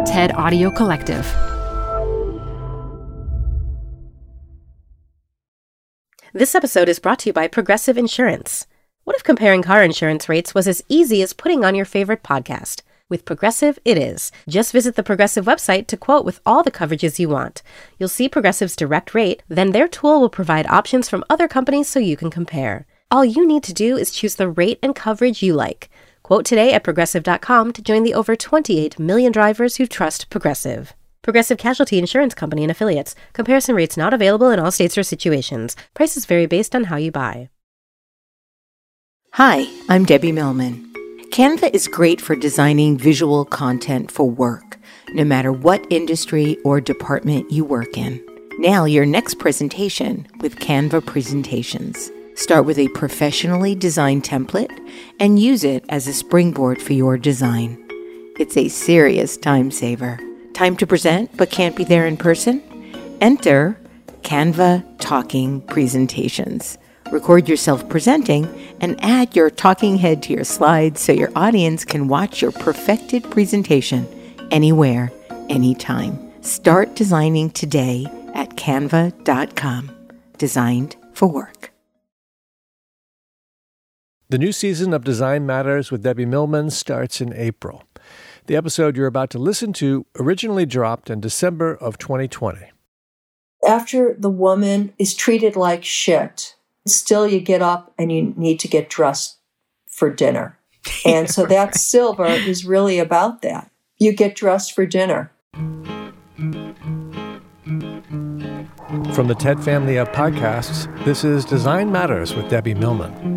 TED Audio Collective. This episode is brought to you by Progressive Insurance. What if comparing car insurance rates was as easy as putting on your favorite podcast? With Progressive, it is. Just visit the Progressive website to quote with all the coverages you want. You'll see Progressive's direct rate, then their tool will provide options from other companies so you can compare. All you need to do is choose the rate and coverage you like. Quote today at Progressive.com to join the over 28 million drivers who trust Progressive. Progressive Casualty Insurance Company and Affiliates. Comparison rates not available in all states or situations. Prices vary based on how you buy. Hi, I'm Debbie Millman. Canva is great for designing visual content for work, no matter what industry or department you work in. Nail your next presentation with Canva Presentations. Start with a professionally designed template and use it as a springboard for your design. It's a serious time saver. Time to present but can't be there in person? Enter Canva Talking Presentations. Record yourself presenting and add your talking head to your slides so your audience can watch your perfected presentation anywhere, anytime. Start designing today at canva.com. Designed for work. The new season of Design Matters with Debbie Millman starts in April. The episode you're about to listen to originally dropped in December of 2020. After the woman is treated like shit, still you get up and you need to get dressed for dinner. And so that Silver is really about that. You get dressed for dinner. From the TED family of podcasts, this is Design Matters with Debbie Millman.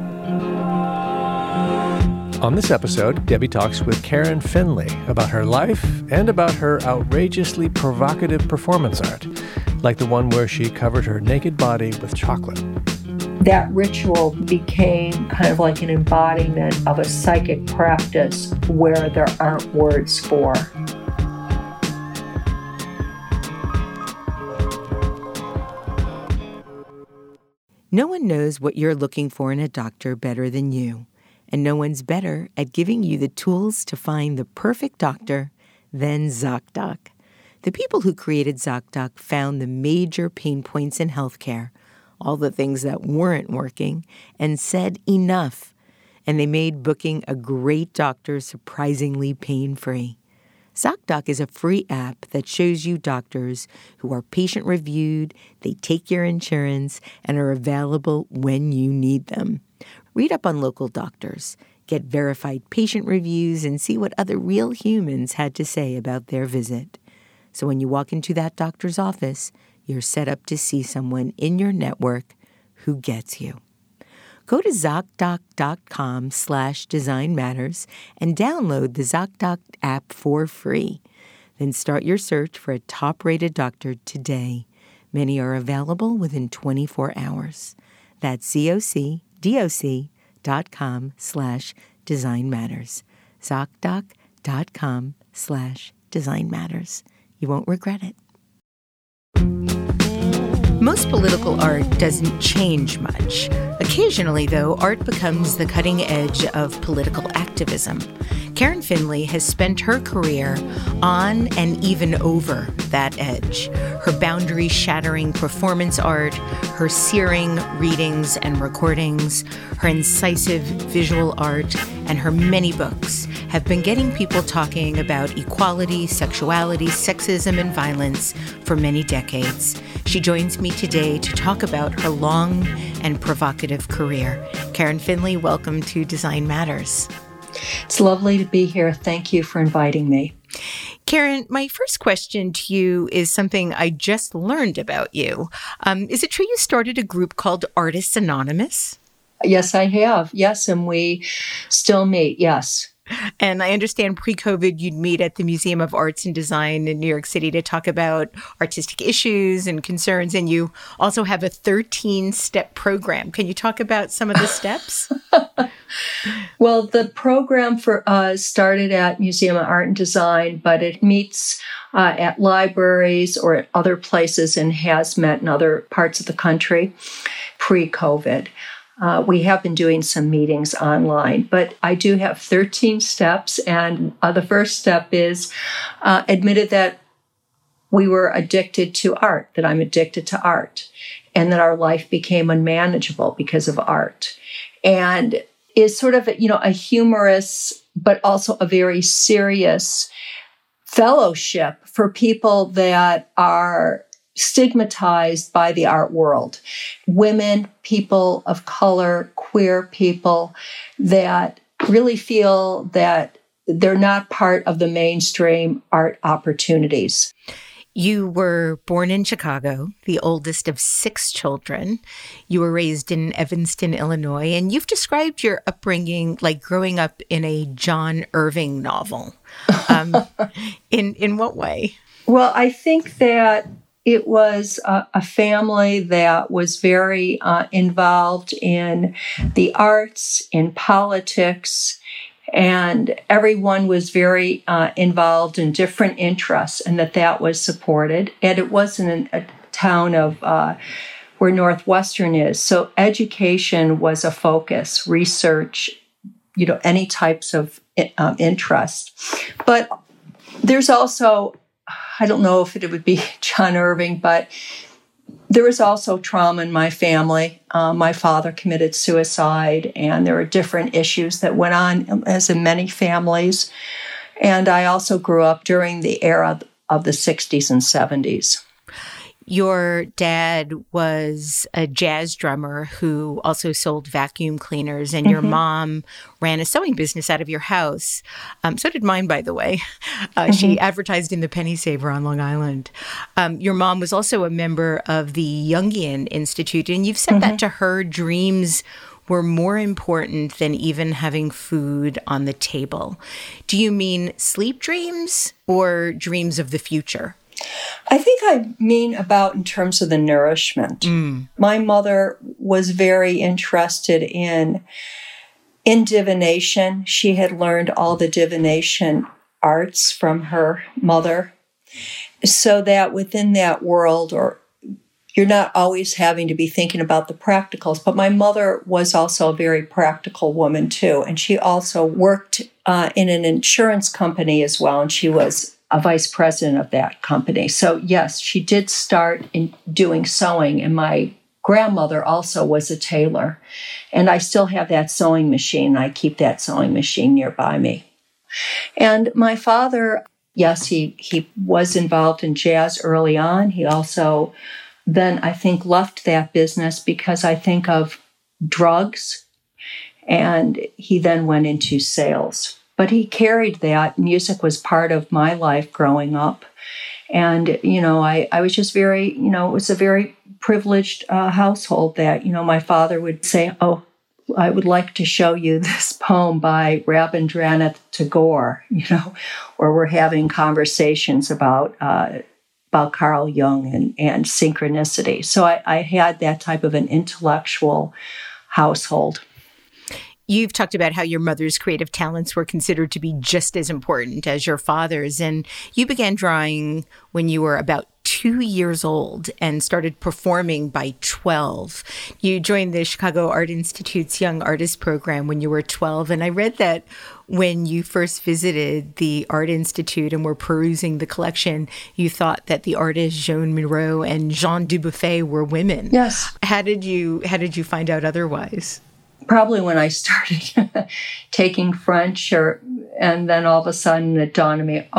On this episode, Debbie talks with Karen Finley about her life and about her outrageously provocative performance art, like the one where she covered her naked body with chocolate. That ritual became kind of like an embodiment of a psychic practice where there aren't words for. No one knows what you're looking for in a doctor better than you. And no one's better at giving you the tools to find the perfect doctor than ZocDoc. The people who created ZocDoc found the major pain points in healthcare, all the things that weren't working, and said enough. And they made booking a great doctor surprisingly pain-free. ZocDoc is a free app that shows you doctors who are patient-reviewed, they take your insurance, and are available when you need them. Read up on local doctors, get verified patient reviews, and see what other real humans had to say about their visit. So when you walk into that doctor's office, you're set up to see someone in your network who gets you. Go to ZocDoc.com/Design Matters and download the ZocDoc app for free. Then start your search for a top-rated doctor today. Many are available within 24 hours. That's ZocDoc.com/Design Matters. ZocDoc.com/Design Matters. You won't regret it. Most political art doesn't change much. Occasionally, though, art becomes the cutting edge of political activism. Karen Finley has spent her career on and even over that edge. Her boundary-shattering performance art, her searing readings and recordings, her incisive visual art, and her many books have been getting people talking about equality, sexuality, sexism, and violence for many decades. She joins me today to talk about her long and provocative career. Karen Finley, welcome to Design Matters. It's lovely to be here. Thank you for inviting me. Karen, my first question to you is something I just learned about you. Is it true you started a group called Artists Anonymous? Yes, I have. Yes, and we still meet. Yes. And I understand pre-COVID, you'd meet at the Museum of Arts and Design in New York City to talk about artistic issues and concerns. And you also have a 13-step program. Can you talk about some of the steps? Well, the program for us started at Museum of Art and Design, but it meets at libraries or at other places and has met in other parts of the country pre-COVID. We have been doing some meetings online, but I do have 13 steps. And the first step is admitted that we were addicted to art, that I'm addicted to art, and that our life became unmanageable because of art. And is sort of, a humorous, but also a very serious fellowship for people that are stigmatized by the art world. Women, people of color, queer people that really feel that they're not part of the mainstream art opportunities. You were born in Chicago, the oldest of 6 children. You were raised in Evanston, Illinois, and you've described your upbringing like growing up in a John Irving novel. In what way? Well, I think that it was a family that was very involved in the arts, in politics, and everyone was very involved in different interests, and that was supported. And it wasn't a town of where Northwestern is. So education was a focus, research, any types of interest. But there's also, I don't know if it would be John Irving, but there was also trauma in my family. My father committed suicide, and there were different issues that went on, as in many families. And I also grew up during the era of the 60s and 70s. Your dad was a jazz drummer who also sold vacuum cleaners, and your mom ran a sewing business out of your house. So did mine, by the way. She advertised in the Penny Saver on Long Island. Your mom was also a member of the Jungian Institute, and you've said that to her, dreams were more important than even having food on the table. Do you mean sleep dreams or dreams of the future? I think I mean about in terms of the nourishment. My mother was very interested in divination. She had learned all the divination arts from her mother, so that within that world, or you're not always having to be thinking about the practicals. But my mother was also a very practical woman too, and she also worked in an insurance company as well, and she was a vice president of that company. So yes, she did start in doing sewing, and my grandmother also was a tailor. And I still have that sewing machine. I keep that sewing machine nearby me. And my father, yes, he was involved in jazz early on. He also then, I think, left that business because I think of drugs, and he then went into sales. But he carried that. Music was part of my life growing up. And, I was just very, it was a very privileged household that, my father would say, "Oh, I would like to show you this poem by Rabindranath Tagore," or we're having conversations about Carl Jung and synchronicity. So I had that type of an intellectual household. You've talked about how your mother's creative talents were considered to be just as important as your father's, and you began drawing when you were about 2 years old and started performing by 12. You joined the Chicago Art Institute's Young Artist Program when you were 12, and I read that when you first visited the Art Institute and were perusing the collection, you thought that the artists Joan Miro and Jean Dubuffet were women. Yes. How did you find out otherwise? Probably when I started taking French, and then all of a sudden it dawned on me,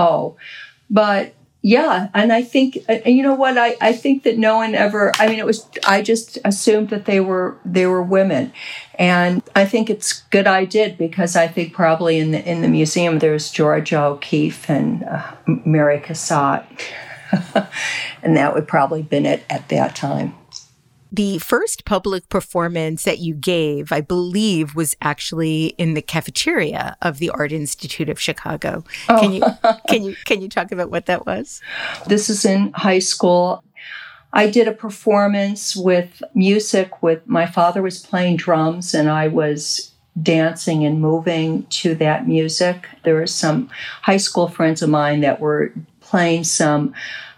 but yeah. And I think, you know what, I think that no one ever, I just assumed that they were women. And I think it's good I did, because I think probably in the museum there's Georgia O'Keeffe and Mary Cassatt. And that would probably have been it at that time. The first public performance that you gave, I believe, was actually in the cafeteria of the Art Institute of Chicago. Oh. Can you talk about what that was? This is in high school. I did a performance with music. With my father was playing drums, and I was dancing and moving to that music. There were some high school friends of mine that were playing some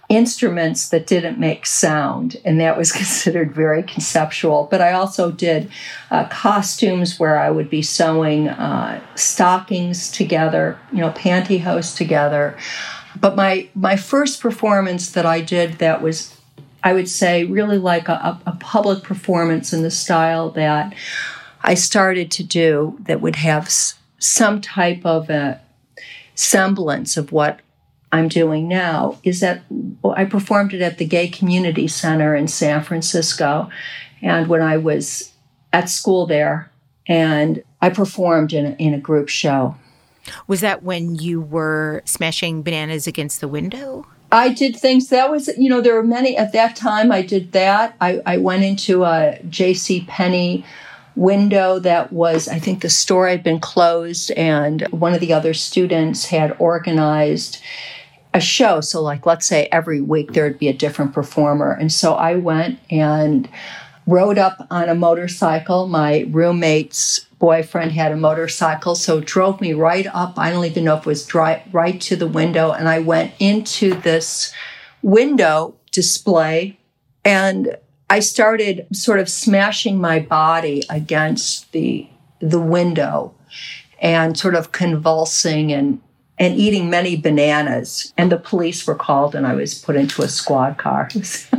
instruments that didn't make sound, and that was considered very conceptual. But I also did costumes where I would be sewing stockings together, pantyhose together. But my first performance that I did that was, I would say, really like a public performance in the style that I started to do that would have some type of a semblance of what I'm doing now, is that I performed it at the Gay Community Center in San Francisco. And when I was at school there, and I performed in a group show. Was that when you were smashing bananas against the window? I did things, that was, there were many, at that time I did that. I went into a JCPenney window that was, I think the store had been closed, and one of the other students had organized a show. So let's say every week there would be a different performer. And so I went and rode up on a motorcycle. My roommate's boyfriend had a motorcycle, so it drove me right up. I don't even know if it was right to the window. And I went into this window display, and I started sort of smashing my body against the window and sort of convulsing and eating many bananas. And the police were called, and I was put into a squad car.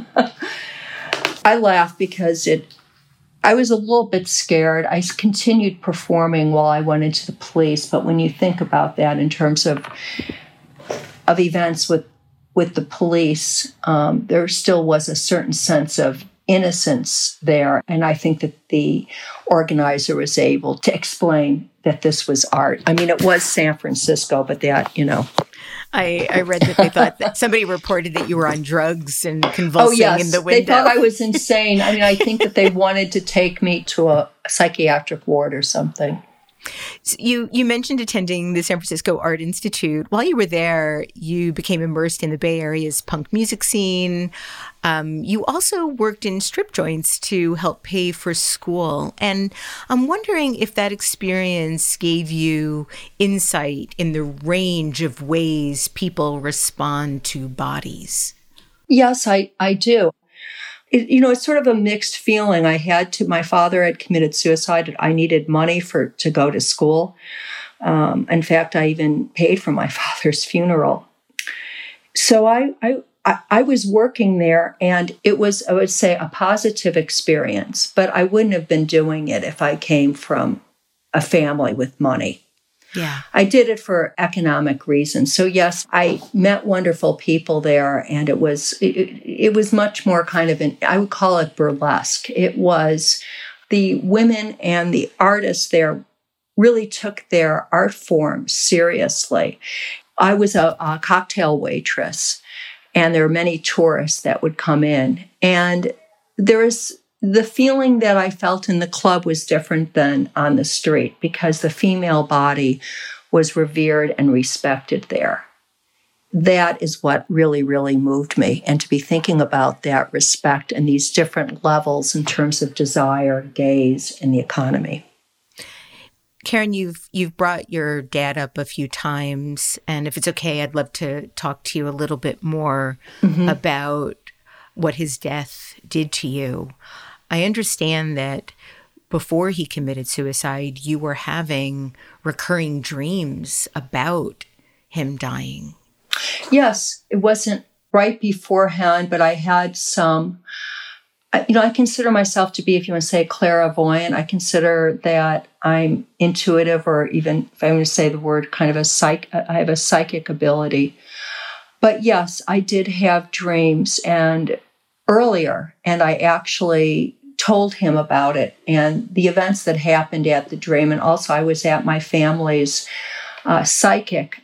I laugh because I was a little bit scared. I continued performing while I went into the police. But when you think about that in terms of events with the police, there still was a certain sense of innocence there. And I think that the organizer was able to explain that this was art. I mean, it was San Francisco, but that, I read that they thought that somebody reported that you were on drugs and convulsing in the window. They thought I was insane. I mean, I think that they wanted to take me to a psychiatric ward or something. So you mentioned attending the San Francisco Art Institute. While you were there, you became immersed in the Bay Area's punk music scene. You also worked in strip joints to help pay for school. And I'm wondering if that experience gave you insight in the range of ways people respond to bodies. Yes, I do. It's sort of a mixed feeling. My father had committed suicide. I needed money to go to school. In fact, I even paid for my father's funeral. So I was working there, and it was, I would say, a positive experience, but I wouldn't have been doing it if I came from a family with money. Yeah. I did it for economic reasons. So yes, I met wonderful people there, and it was much more kind of I would call it burlesque. It was the women and the artists there really took their art form seriously. I was a cocktail waitress, and there were many tourists that would come in, and the feeling that I felt in the club was different than on the street, because the female body was revered and respected there. That is what really, really moved me. And to be thinking about that respect and these different levels in terms of desire, gaze, and the economy. Karen, you've brought your dad up a few times, and if it's okay, I'd love to talk to you a little bit more about what his death did to you. I understand that before he committed suicide, you were having recurring dreams about him dying. Yes, it wasn't right beforehand, but I had some, I consider myself to be, if you want to say, clairvoyant. I consider that I'm intuitive, or even, if I want to say the word, kind of I have a psychic ability. But yes, I did have dreams earlier, and I actually told him about it and the events that happened at the dream. And also I was at my family's psychic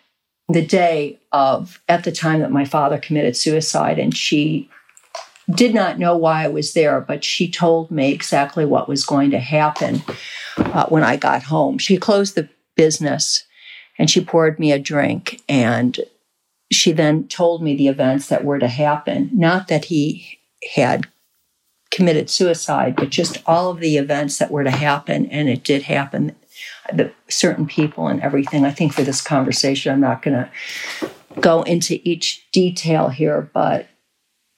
at the time that my father committed suicide. And she did not know why I was there, but she told me exactly what was going to happen when I got home. She closed the business and she poured me a drink, and she then told me the events that were to happen. Not that he had committed suicide, but just all of the events that were to happen, and it did happen. The certain people and everything. I think for this conversation, I'm not going to go into each detail here, but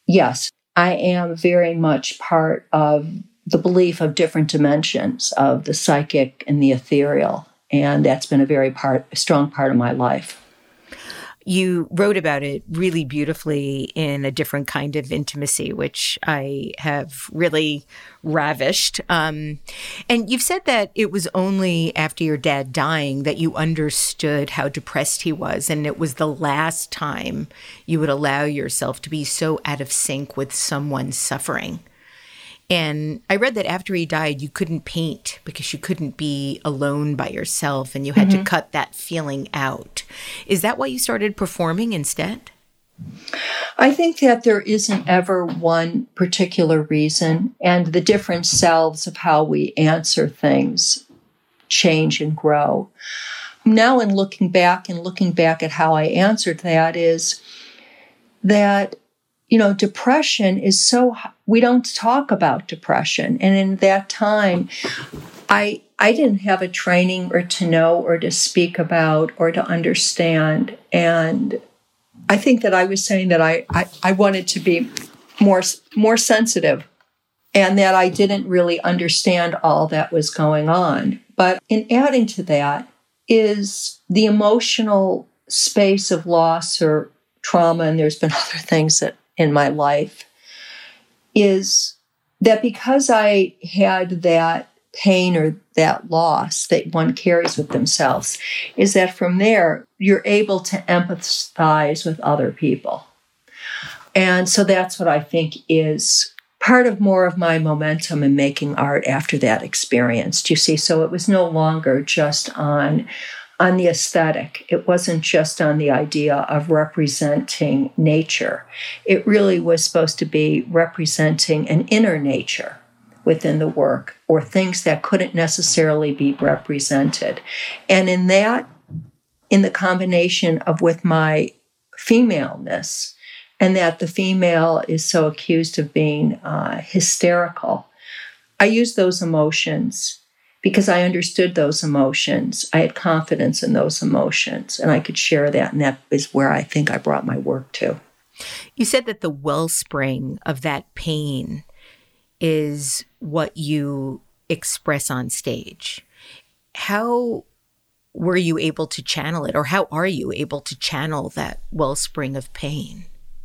Yes, I am very much part of the belief of different dimensions of the psychic and the ethereal. And that's been a strong part of my life. You wrote about it really beautifully in A Different Kind of Intimacy, which I have really ravished. And you've said that it was only after your dad dying that you understood how depressed he was. And it was the last time you would allow yourself to be so out of sync with someone's suffering. And I read that after he died, you couldn't paint because you couldn't be alone by yourself and you had to cut that feeling out. Is that why you started performing instead? I think that there isn't ever one particular reason, and the different selves of how we answer things change and grow. Now, in looking back at how I answered that is that, depression is we don't talk about depression. And in that time, I didn't have a training or to know or to speak about or to understand. And I think that I was saying that I wanted to be more sensitive and that I didn't really understand all that was going on. But in adding to that is the emotional space of loss or trauma, and there's been other things that in my life, is that because I had that pain or that loss that one carries with themselves, is that from there, you're able to empathize with other people. And so that's what I think is part of more of my momentum in making art after that experience. Do you see? So it was no longer just on the aesthetic. It wasn't just on the idea of representing nature. It really was supposed to be representing an inner nature within the work or things that couldn't necessarily be represented. And in the combination of with my femaleness, and that the female is so accused of being hysterical, I use those emotions because I understood those emotions. I had confidence in those emotions, and I could share that, and that is where I think I brought my work to. You said that the wellspring of that pain is what you express on stage. How were you able to channel it, or how are you able to channel that wellspring of pain?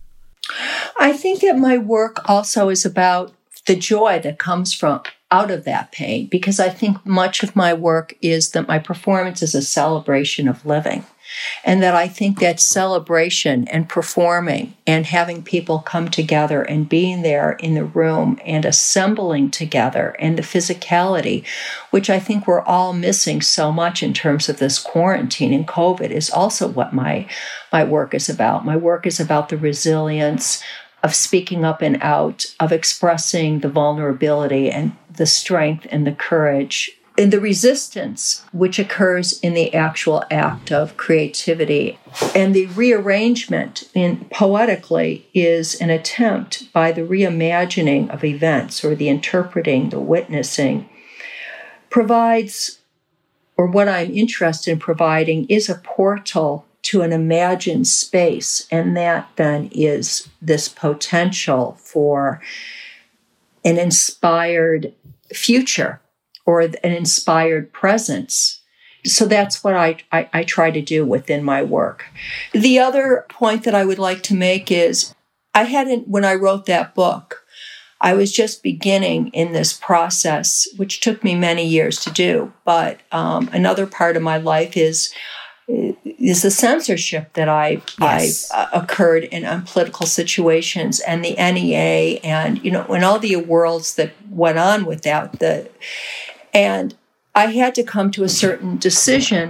I think that my work also is about the joy that comes from out of that pain, because I think much of my work is that my performance is a celebration of living. And that I think that celebration and performing and having people come together and being there in the room and assembling together and the physicality, which I think we're all missing so much in terms of this quarantine and COVID, is also what my work is about. My work is about the resilience of speaking up and out, of expressing the vulnerability and the strength and the courage and the resistance which occurs in the actual act of creativity. And the rearrangement poetically is an attempt by the reimagining of events, or the interpreting, the witnessing, provides, or what I'm interested in providing, is a portal to an imagined space. And that then is this potential for an inspired future or an inspired presence. So that's what I try to do within my work. The other point that I would like to make is when I wrote that book, I was just beginning in this process, which took me many years to do. But another part of my life is the censorship that Yes. I've occurred in political situations, and the NEA, and and all the worlds that went on with that. And I had to come to a certain decision,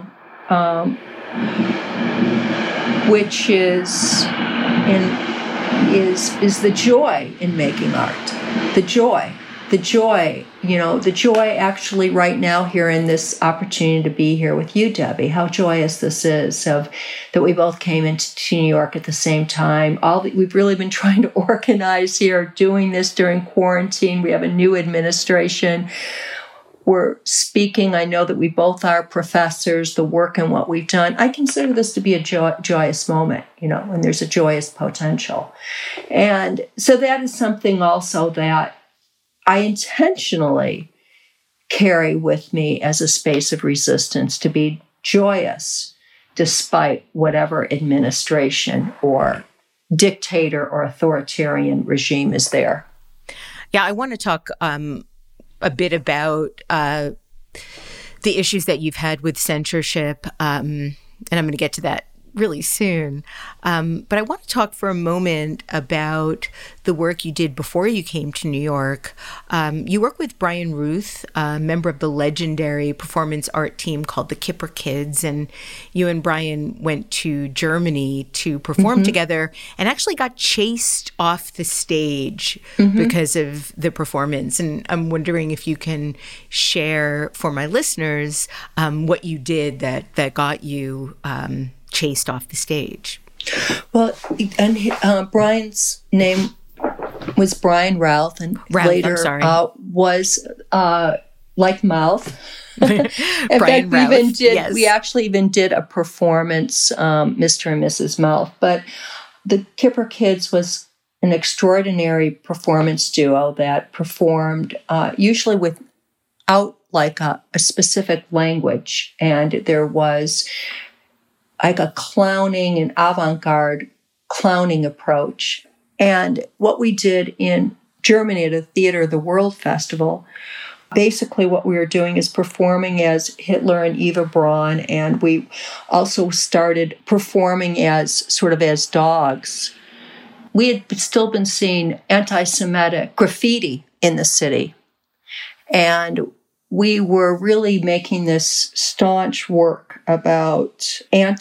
which is the joy in making art. The joy. The joy actually right now here in this opportunity to be here with you, Debbie, how joyous this is that we both came into New York at the same time. We've really been trying to organize here, doing this during quarantine. We have a new administration. we're speaking. I know that we both are professors, the work and what we've done. I consider this to be a joyous moment, when there's a joyous potential. And so that is something also that I intentionally carry with me as a space of resistance, to be joyous despite whatever administration or dictator or authoritarian regime is there. Yeah, I want to talk a bit about the issues that you've had with censorship, and I'm going to get to that really soon. But I want to talk for a moment about the work you did before you came to New York. You work with Brian Ruth, a member of the legendary performance art team called the Kipper Kids, and you and Brian went to Germany to perform together and actually got chased off the stage because of the performance. And I'm wondering if you can share for my listeners what you did that got you chased off the stage. Well, and Brian's name was Brian Routh, and later was like Mouth. In fact, we actually even did a performance, Mr. and Mrs. Mouth. But the Kipper Kids was an extraordinary performance duo that performed usually without like a specific language, and there was like a clowning and avant-garde clowning approach. And what we did in Germany at a theater, the World Festival, basically what we were doing is performing as Hitler and Eva Braun, and we also started performing as dogs. We had still been seeing anti-Semitic graffiti in the city, and we were really making this staunch work about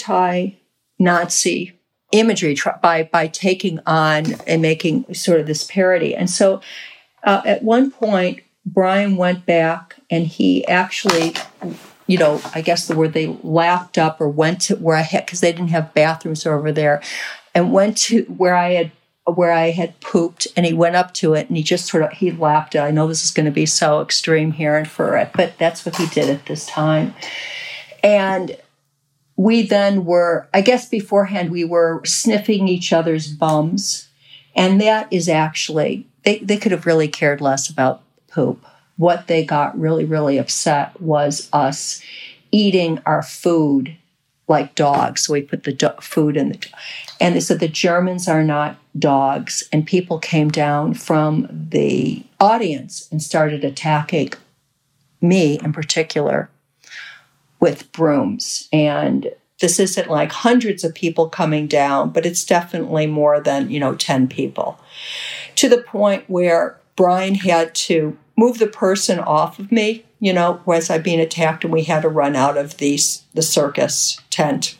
anti-Nazi imagery by taking on and making sort of this parody. And so at one point, Brian went back and he actually, I guess the word, they lapped up or went to where I had, because they didn't have bathrooms over there, and went to where I had pooped, and he went up to it and he lapped it. I know this is going to be so extreme here and for it, but that's what he did at this time. And we then were, I guess beforehand, we were sniffing each other's bums. And that is actually, they could have really cared less about poop. What they got really, really upset was us eating our food like dogs. So we put the food in and they said the Germans are not dogs. And people came down from the audience and started attacking me in particular with brooms. And this isn't like hundreds of people coming down, but it's definitely more than, 10 people. To the point where Brian had to move the person off of me, as I'm being attacked, and we had to run out of the circus tent.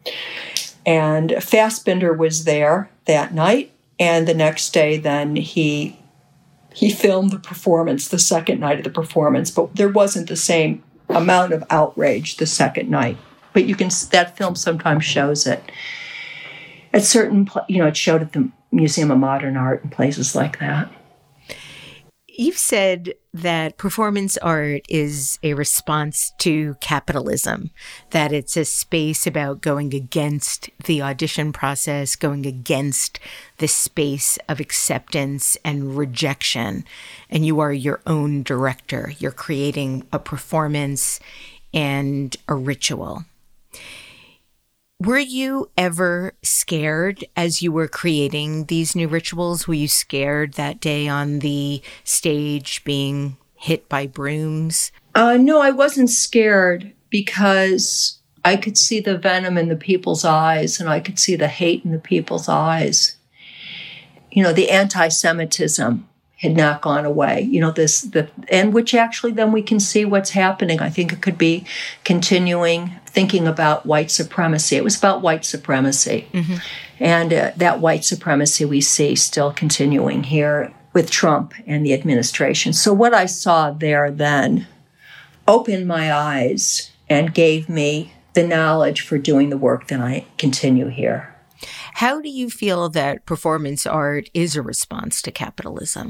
And Fassbinder was there that night, and the next day then he filmed the performance, the second night of the performance, but there wasn't the same amount of outrage the second night. But that film sometimes shows it at certain, it showed at the Museum of Modern Art and places like that. You've said that performance art is a response to capitalism, that it's a space about going against the audition process, going against the space of acceptance and rejection. And you are your own director. You're creating a performance and a ritual. Were you ever scared as you were creating these new rituals? Were you scared that day on the stage being hit by brooms? No, I wasn't scared because I could see the venom in the people's eyes and I could see the hate in the people's eyes. The anti-Semitism had not gone away. And which actually then we can see what's happening. I think it could be continuing thinking about white supremacy. It was about white supremacy. Mm-hmm. And that white supremacy we see still continuing here with Trump and the administration. So what I saw there then opened my eyes and gave me the knowledge for doing the work that I continue here. How do you feel that performance art is a response to capitalism?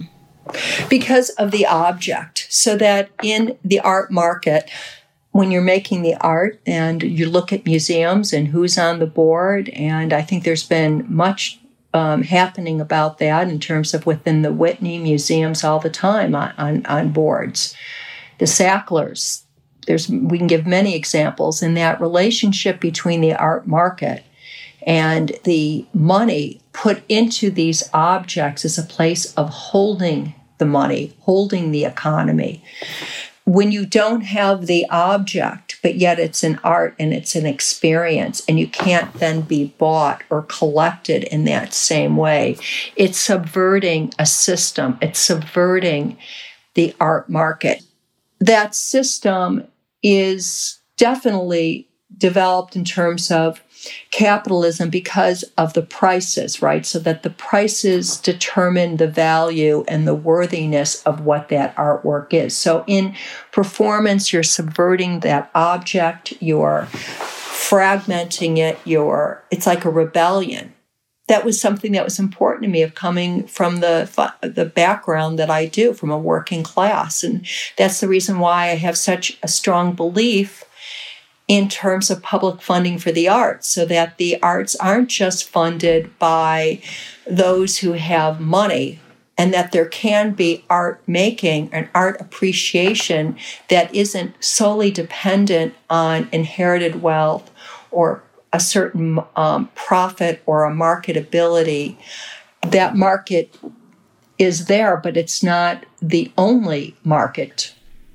Because of the object. So that in the art market, when you're making the art and you look at museums and who's on the board, and I think there's been much happening about that in terms of within the Whitney museums all the time on boards. The Sacklers, we can give many examples in that relationship between the art market and the money put into these objects as a place of holding the money, holding the economy. When you don't have the object, but yet it's an art and it's an experience, and you can't then be bought or collected in that same way, it's subverting a system. It's subverting the art market. That system is definitely developed in terms of capitalism because of the prices, right? So that the prices determine the value and the worthiness of what that artwork is. So in performance, you're subverting that object, you're fragmenting it, it's like a rebellion. That was something that was important to me, of coming from the background that I do, from a working class. And that's the reason why I have such a strong belief in terms of public funding for the arts, so that the arts aren't just funded by those who have money, and that there can be art making and art appreciation that isn't solely dependent on inherited wealth or a certain profit or a marketability. That market is there, but it's not the only market.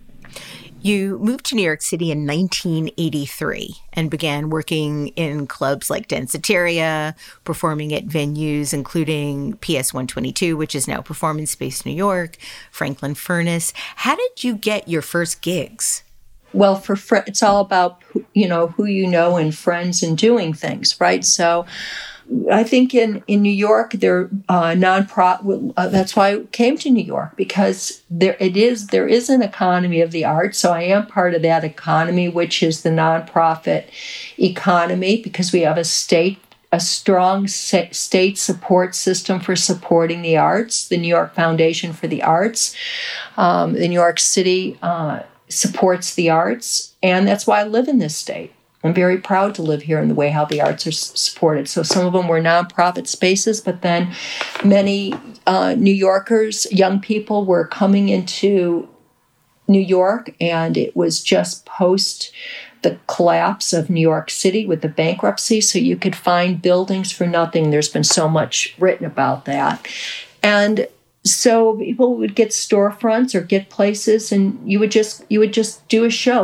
You moved to New York City in 1983 and began working in clubs like Danceteria, performing at venues including PS 122, which is now Performance Space New York, Franklin Furnace. How did you get your first gigs? Well, it's all about who you know and friends and doing things, right? So I think in New York, they're nonprofit. That's why I came to New York, because there is an economy of the arts. So I am part of that economy, which is the nonprofit economy, because we have a strong state support system for supporting the arts. The New York Foundation for the Arts, the New York City supports the arts, and that's why I live in this state. I'm very proud to live here in the way how the arts are supported. So some of them were nonprofit spaces, but then many New Yorkers, young people, were coming into New York, and it was just post the collapse of New York City with the bankruptcy, so you could find buildings for nothing. There's been so much written about that. And so people would get storefronts or get places, and you would just do a show.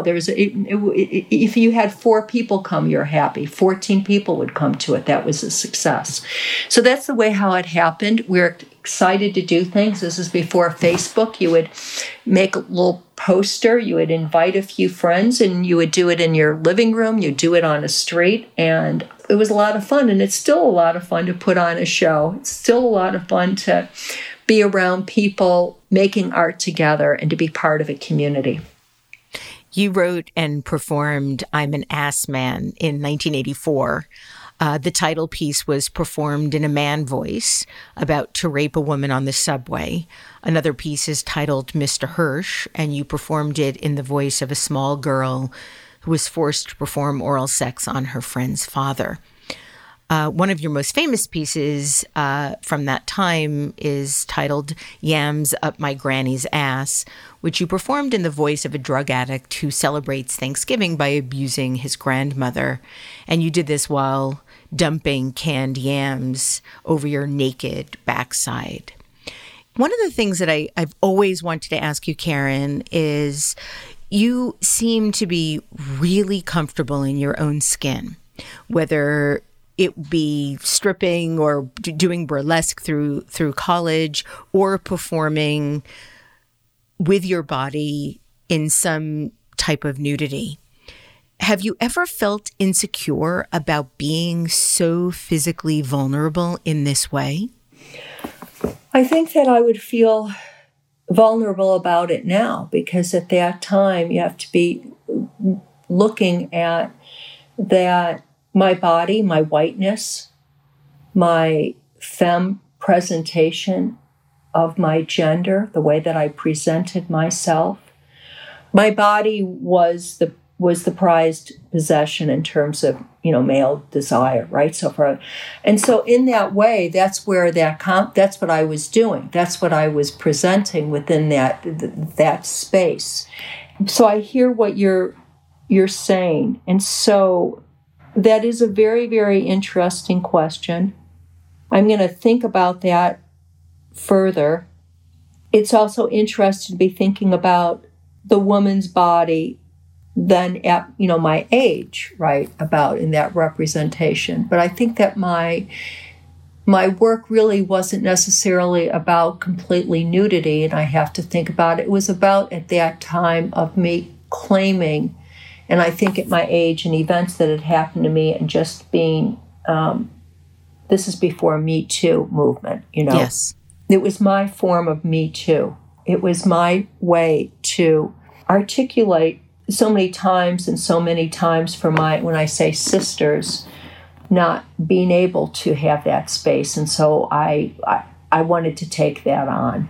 If you had 4 people come, you're happy. 14 people would come to it. That was a success. So that's the way how it happened. We're excited to do things. This is before Facebook. You would make a little poster. You would invite a few friends, and you would do it in your living room. You'd do it on a street, and it was a lot of fun. And it's still a lot of fun to put on a show. It's still a lot of fun to be around people making art together and to be part of a community. You wrote and performed I'm an Ass Man in 1984. The title piece was performed in a man voice about to rape a woman on the subway. Another piece is titled Mr. Hirsch, and you performed it in the voice of a small girl who was forced to perform oral sex on her friend's father. One of your most famous pieces from that time is titled Yams Up My Granny's Ass, which you performed in the voice of a drug addict who celebrates Thanksgiving by abusing his grandmother. And you did this while dumping canned yams over your naked backside. One of the things that I've always wanted to ask you, Karen, is you seem to be really comfortable in your own skin, whether it be stripping or doing burlesque through college, or performing with your body in some type of nudity. Have you ever felt insecure about being so physically vulnerable in this way? I think that I would feel vulnerable about it now, because at that time you have to be looking at that my body, my whiteness, my femme presentation of my gender, the way that I presented myself. My body was the prized possession in terms of, male desire, right? So in that way, that's where that's what I was doing. That's what I was presenting within that space. So I hear what you're saying. And so that is a very, very interesting question. I'm going to think about that further. It's also interesting to be thinking about the woman's body then at, my age, right, about in that representation. But I think that my work really wasn't necessarily about completely nudity, and I have to think about it. It was about, at that time, of me claiming, and I think at my age and events that had happened to me, and just being, this is before Me Too movement, Yes. It was my form of Me Too. It was my way to articulate so many times for when I say sisters, not being able to have that space. And so I wanted to take that on.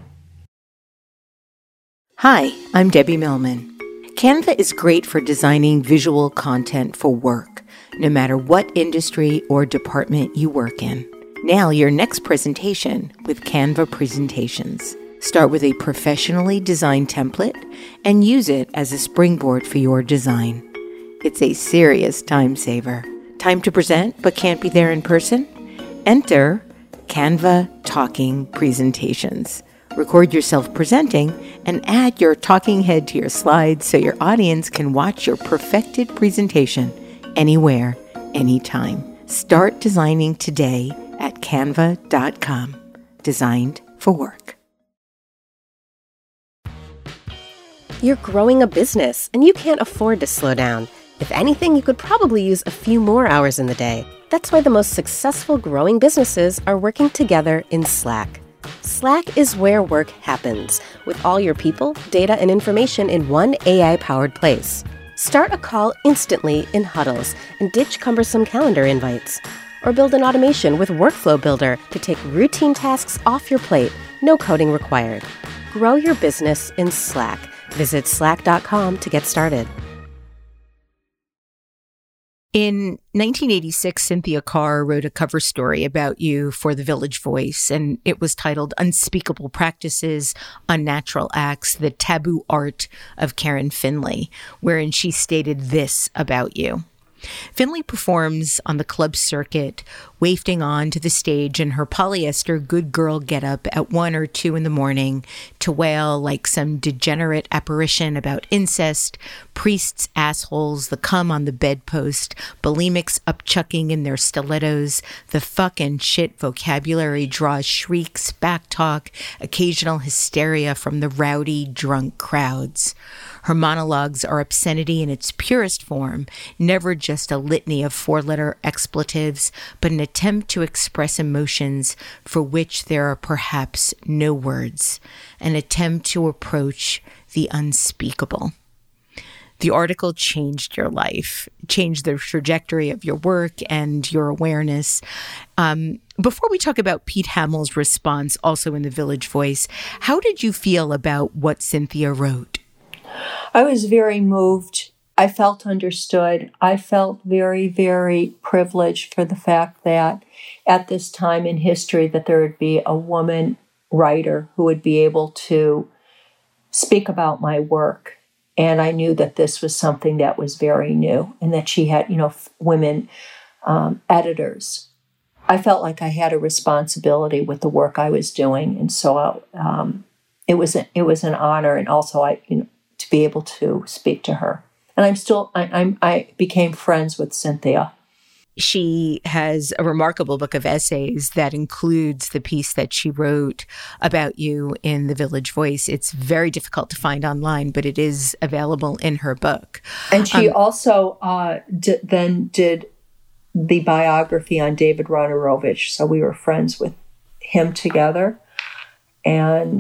Hi, I'm Debbie Millman. Canva is great for designing visual content for work, no matter what industry or department you work in. Nail your next presentation with Canva Presentations. Start with a professionally designed template and use it as a springboard for your design. It's a serious time saver. Time to present but can't be there in person? Enter Canva Talking Presentations. Record yourself presenting and add your talking head to your slides so your audience can watch your perfected presentation anywhere, anytime. Start designing today at canva.com. Designed for work. You're growing a business, and you can't afford to slow down. If anything, you could probably use a few more hours in the day. That's why the most successful growing businesses are working together in Slack. Slack is where work happens, with all your people, data, and information in one AI-powered place. Start a call instantly in huddles and ditch cumbersome calendar invites. Or build an automation with Workflow Builder to take routine tasks off your plate, no coding required. Grow your business in Slack. Visit slack.com to get started. In 1986, Cynthia Carr wrote a cover story about you for The Village Voice, and it was titled Unspeakable Practices, Unnatural Acts, The Taboo Art of Karen Finley, wherein she stated this about you. Finley performs on the club circuit, wafting on to the stage in her polyester good girl getup at 1 or 2 in the morning to wail like some degenerate apparition about incest, priests' assholes, the cum on the bedpost, bulimics upchucking in their stilettos, the fuck and shit vocabulary draws shrieks, backtalk, occasional hysteria from the rowdy, drunk crowds. Her monologues are obscenity in its purest form, never just a litany of 4-letter expletives, but an attempt to express emotions for which there are perhaps no words, an attempt to approach the unspeakable. The article changed your life, changed the trajectory of your work and your awareness. Before we talk about Pete Hamill's response, also in The Village Voice, how did you feel about what Cynthia wrote? I was very moved. I felt understood. I felt very, very privileged for the fact that at this time in history that there would be a woman writer who would be able to speak about my work. And I knew that this was something that was very new and that she had, women editors. I felt like I had a responsibility with the work I was doing. And so it was an honor, and also to be able to speak to her. And I became friends with Cynthia. She has a remarkable book of essays that includes the piece that she wrote about you in The Village Voice. It's very difficult to find online, but it is available in her book. And she also then did the biography on David Ronerovich. So we were friends with him together. And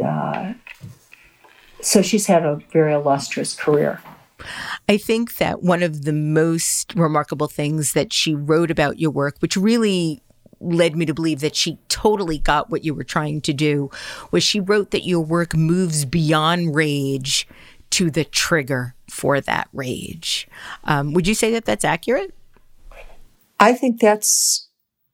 so she's had a very illustrious career. I think that one of the most remarkable things that she wrote about your work, which really led me to believe that she totally got what you were trying to do, was she wrote that your work moves beyond rage to the trigger for that rage. Would you say that that's accurate? I think that's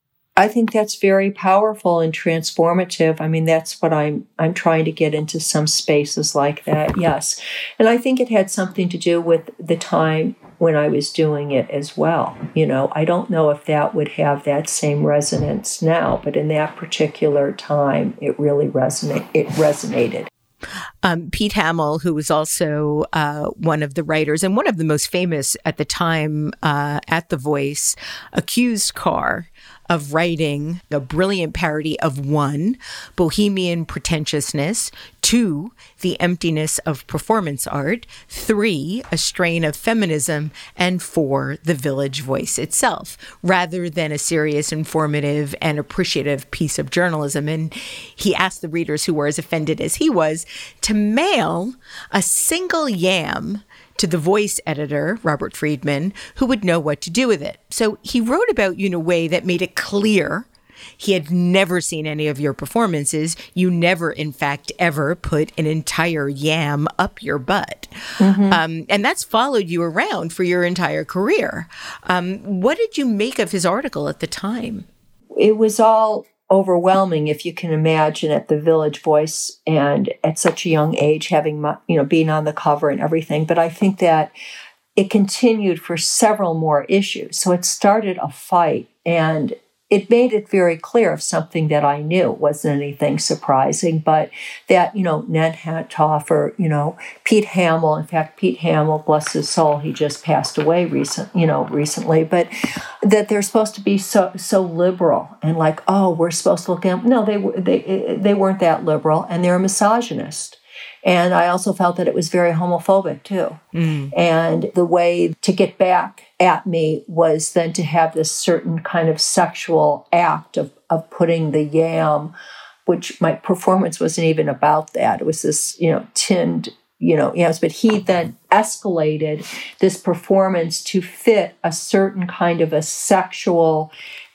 very powerful and transformative. I mean, that's what I'm trying to get into some spaces like that. Yes. And I think it had something to do with the time when I was doing it as well. You know, I don't know if that would have that same resonance now, but in that particular time, it really resonated. Pete Hamill, who was also one of the writers and one of the most famous at the time at The Voice, accused Carr of writing a brilliant parody of 1, bohemian pretentiousness, 2, the emptiness of performance art, 3, a strain of feminism, and 4, the Village Voice itself, rather than a serious, informative, and appreciative piece of journalism. And he asked the readers who were as offended as he was to mail a single yam to the Voice editor, Robert Friedman, who would know what to do with it. So he wrote about you in a way that made it clear he had never seen any of your performances. You never, in fact, ever put an entire yam up your butt. Mm-hmm. And that's followed you around for your entire career. What did you make of his article at the time? It was all overwhelming, if you can imagine, at the Village Voice and at such a young age, having, being on the cover and everything. But I think that it continued for several more issues. So it started a fight, and it made it very clear of something that I knew. It wasn't anything surprising, but that, Ned Hattoff or, Pete Hamill. In fact, Pete Hamill, bless his soul, he just passed away recently, but that they're supposed to be so liberal and like, oh, we're supposed to look at them. No, they weren't that liberal, and they're a misogynist. And I also felt that it was very homophobic, too. Mm. And the way to get back at me was then to have this certain kind of sexual act of putting the yam, which my performance wasn't even about that. It was this, tinned, yes. But he then escalated this performance to fit a certain kind of a sexual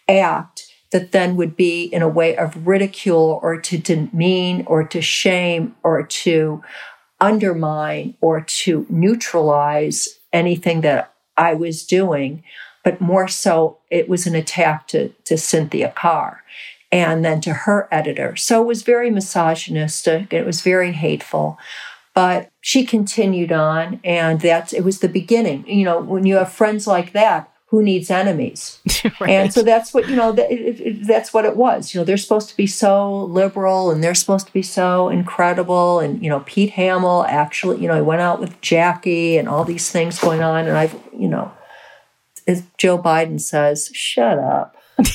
act that then would be in a way of ridicule or to demean or to shame or to undermine or to neutralize anything that I was doing. But more so, it was an attack to Cynthia Carr and then to her editor. So it was very misogynistic. It was very hateful. But she continued on, and it was the beginning. When you have friends like that, who needs enemies? Right. And so that's what, that's what it was. They're supposed to be so liberal and they're supposed to be so incredible. And, Pete Hamill actually, he went out with Jackie and all these things going on. And I've, as Joe Biden says, shut up.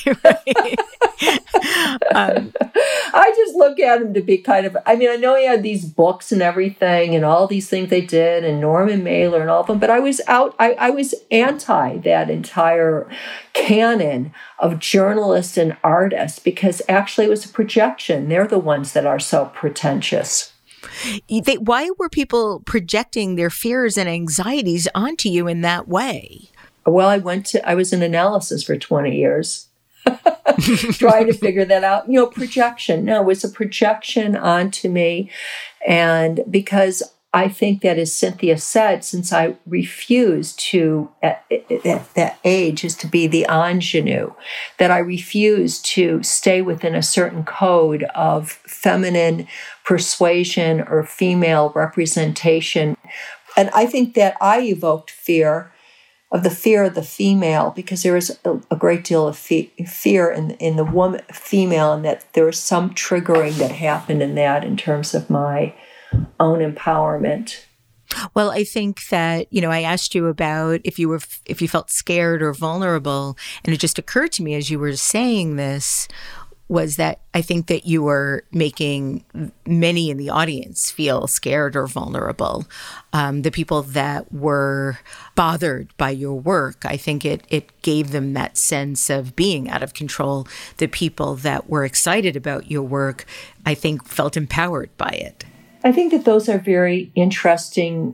I just look at him to be kind of, I know he had these books and everything and all these things they did and Norman Mailer and all of them, but I was anti that entire canon of journalists and artists because actually it was a projection. They're the ones that are so pretentious. Why were people projecting their fears and anxieties onto you in that way? Well, I was in analysis for 20 years. Trying to figure that out. Projection. No, it was a projection onto me. And because I think that, as Cynthia said, since I refused to, at that age, is to be the ingenue, that I refused to stay within a certain code of feminine persuasion or female representation. And I think that I evoked fear of the female, because there is a great deal of fear in the female, and that there was some triggering that happened in that in terms of my own empowerment. Well, I think that, I asked you about if you felt scared or vulnerable, and it just occurred to me as you were saying this, was that I think that you were making many in the audience feel scared or vulnerable. The people that were bothered by your work, I think it gave them that sense of being out of control. The people that were excited about your work, I think, felt empowered by it. I think that those are very interesting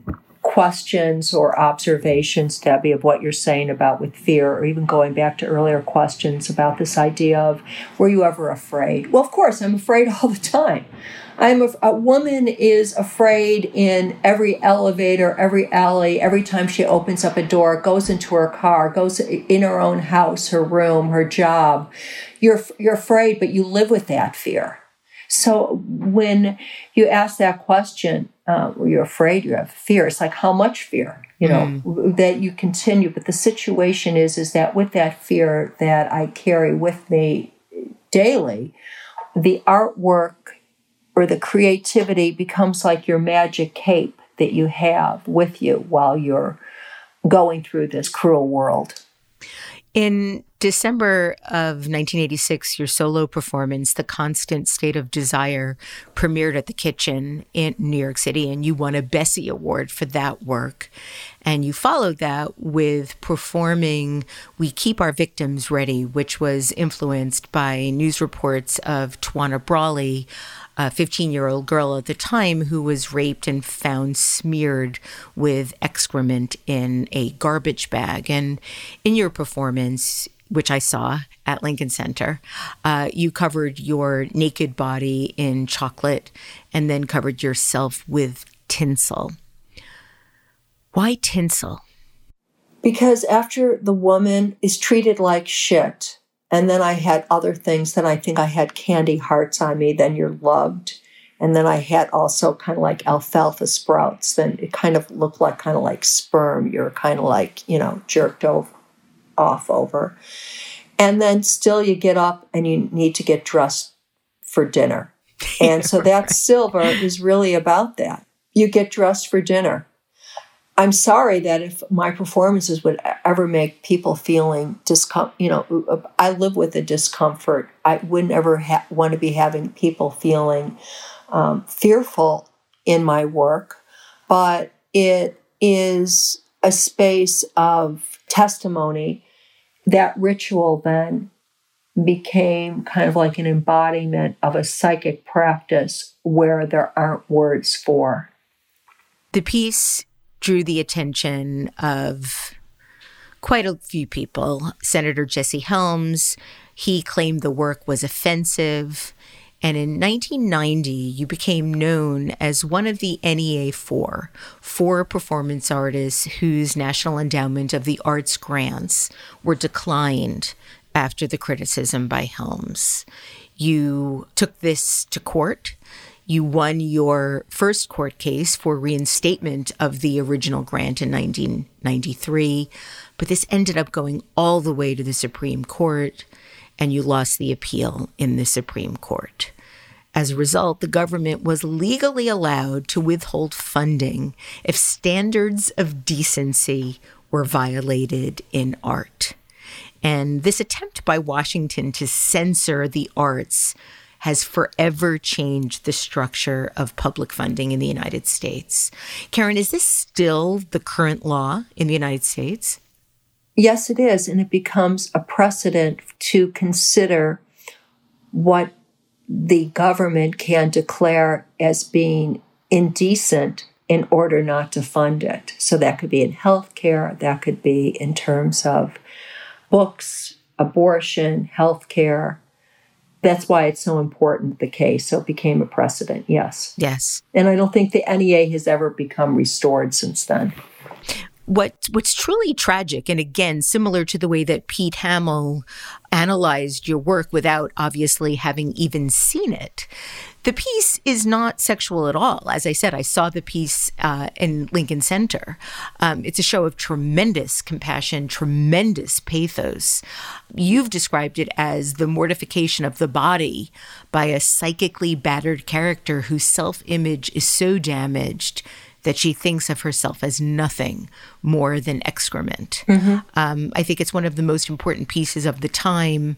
questions or observations, Debbie, of what you're saying about with fear, or even going back to earlier questions about this idea of, were you ever afraid? Well, of course, I'm afraid all the time. A woman is afraid in every elevator, every alley, every time she opens up a door, goes into her car, goes in her own house, her room, her job. You're afraid, but you live with that fear. So when you ask that question, you're afraid, you have fear. It's like, how much fear, that you continue. But the situation is that with that fear that I carry with me daily, the artwork or the creativity becomes like your magic cape that you have with you while you're going through this cruel world. In December of 1986, your solo performance, The Constant State of Desire, premiered at the Kitchen in New York City, and you won a Bessie Award for that work. And you followed that with performing We Keep Our Victims Ready, which was influenced by news reports of Tawana Brawley, a 15-year-old girl at the time who was raped and found smeared with excrement in a garbage bag. And in your performance, which I saw at Lincoln Center, you covered your naked body in chocolate and then covered yourself with tinsel. Why tinsel? Because after the woman is treated like shit, and then I had other things, then I think I had candy hearts on me, then you're loved. And then I had also kind of like alfalfa sprouts, then it kind of looked like kind of like sperm. You're kind of like, jerked off over. And then still you get up and you need to get dressed for dinner. And so that Silver is really about that. You get dressed for dinner. I'm sorry that if my performances would ever make people feeling I live with the discomfort. I wouldn't ever want to be having people feeling fearful in my work, but it is a space of testimony. That ritual then became kind of like an embodiment of a psychic practice where there aren't words for. The piece drew the attention of quite a few people. Senator Jesse Helms, he claimed the work was offensive. And in 1990, you became known as one of the NEA four performance artists whose National Endowment of the Arts grants were declined after the criticism by Helms. You took this to court. You won your first court case for reinstatement of the original grant in 1993, but this ended up going all the way to the Supreme Court, and you lost the appeal in the Supreme Court. As a result, the government was legally allowed to withhold funding if standards of decency were violated in art. And this attempt by Washington to censor the arts has forever changed the structure of public funding in the United States. Karen, is this still the current law in the United States? Yes, it is. And it becomes a precedent to consider what the government can declare as being indecent in order not to fund it. So that could be in healthcare, that could be in terms of books, abortion, healthcare. That's why it's so important, the case. So it became a precedent, yes. Yes. And I don't think the NEA has ever become restored since then. What's truly tragic, and again, similar to the way that Pete Hamill analyzed your work without obviously having even seen it, the piece is not sexual at all. As I said, I saw the piece in Lincoln Center. It's a show of tremendous compassion, tremendous pathos. You've described it as the mortification of the body by a psychically battered character whose self-image is so damaged that she thinks of herself as nothing more than excrement. Mm-hmm. I think it's one of the most important pieces of the time,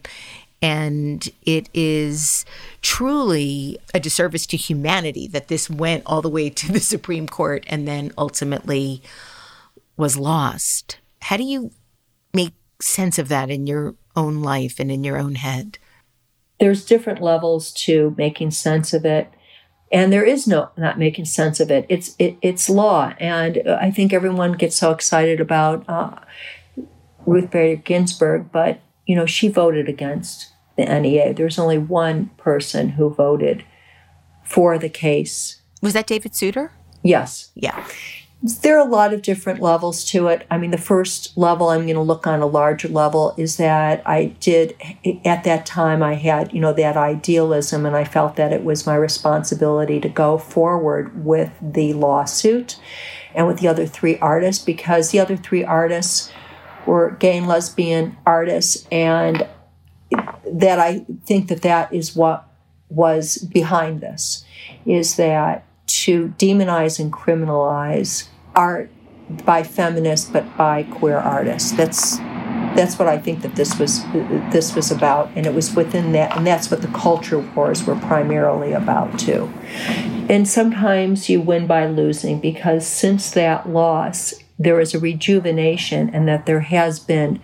and it is truly a disservice to humanity that this went all the way to the Supreme Court and then ultimately was lost. How do you make sense of that in your own life and in your own head? There's different levels to making sense of it. And there is no not making sense of it. It's law. And I think everyone gets so excited about Ruth Bader Ginsburg, but, she voted against the NEA. There's only one person who voted for the case. Was that David Souter? Yes. Yeah. There are a lot of different levels to it. I mean, the first level, I'm going to look on a larger level, is that I did, at that time, I had, that idealism, and I felt that it was my responsibility to go forward with the lawsuit and with the other 3 artists, because the other 3 artists were gay and lesbian artists, and that I think that is what was behind this, is that to demonize and criminalize art by feminists but by queer artists. That's what I think that this was about, and it was within that, and that's what the culture wars were primarily about too. And sometimes you win by losing, because since that loss, there is a rejuvenation, and that there has been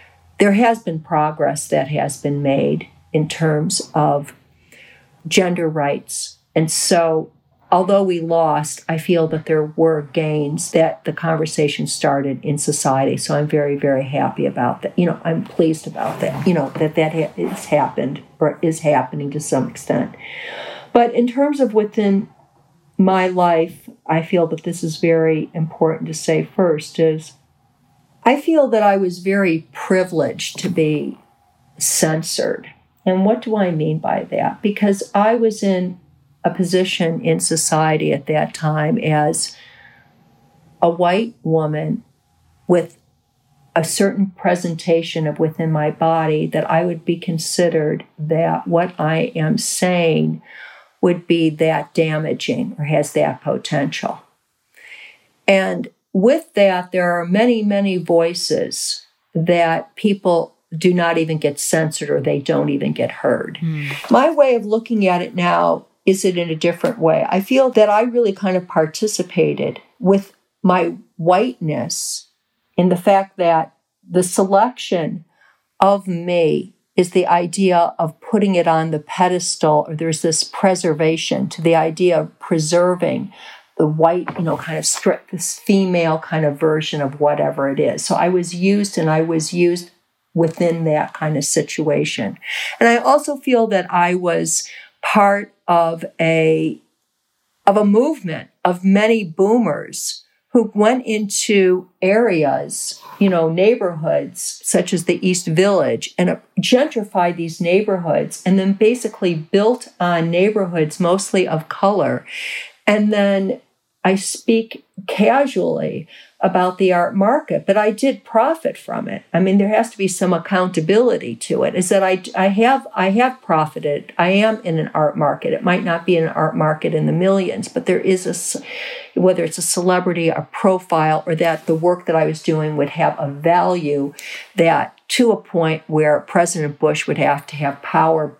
progress that has been made in terms of gender rights. And so, although we lost, I feel that there were gains, that the conversation started in society. So I'm very, very happy about that. I'm pleased about that, that has happened or is happening to some extent. But in terms of within my life, I feel that this is very important to say first, is I feel that I was very privileged to be censored. And what do I mean by that? Because I was in a position in society at that time as a white woman with a certain presentation of within my body, that I would be considered that what I am saying would be that damaging or has that potential. And with that, there are many, many voices that people do not even get censored, or they don't even get heard. My way of looking at it now is it in a different way. I feel that I really kind of participated with my whiteness in the fact that the selection of me is the idea of putting it on the pedestal, or there's this preservation to the idea of preserving the white, kind of strict, this female kind of version of whatever it is. So I was used, and I was used within that kind of situation. And I also feel that I was part of a movement of many boomers who went into areas, neighborhoods such as the East Village, and gentrified these neighborhoods, and then basically built on neighborhoods mostly of color. And then I speak casually about the art market, but I did profit from it. I mean, there has to be some accountability to it, is that I have profited. I am in an art market. It might not be an art market in the millions, but there is whether it's a celebrity, a profile, or that the work that I was doing would have a value, that to a point where President Bush would have to have power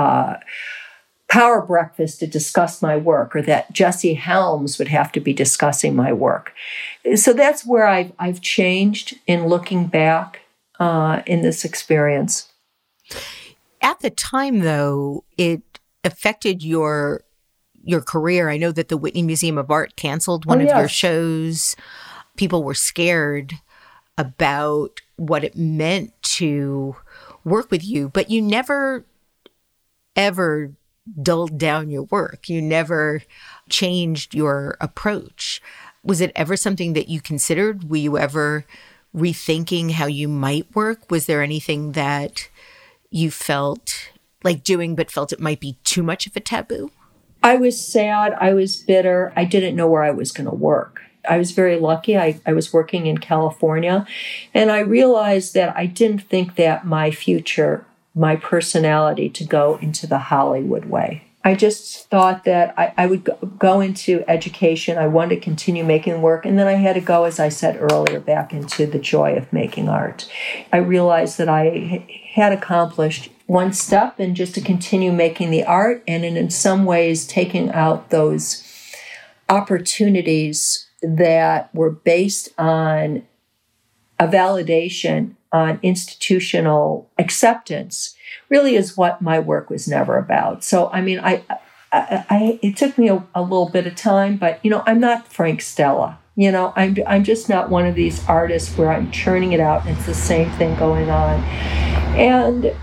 breakfast to discuss my work, or that Jesse Helms would have to be discussing my work. So that's where I've changed in looking back in this experience. At the time, though, it affected your career. I know that the Whitney Museum of Art canceled one of your shows. People were scared about what it meant to work with you, but you never, ever dulled down your work. You never changed your approach. Was it ever something that you considered? Were you ever rethinking how you might work? Was there anything that you felt like doing but felt it might be too much of a taboo? I was sad. I was bitter. I didn't know where I was going to work. I was very lucky. I was working in California, and I realized that I didn't think that my future, my personality, to go into the Hollywood way. I just thought that I would go into education. I wanted to continue making work. And then I had to go, as I said earlier, back into the joy of making art. I realized that I had accomplished one step, and just to continue making the art, and in some ways taking out those opportunities that were based on a validation, on institutional acceptance, really is what my work was never about. So, I mean, I it took me a little bit of time, but, I'm not Frank Stella. I'm just not one of these artists where I'm churning it out and it's the same thing going on. And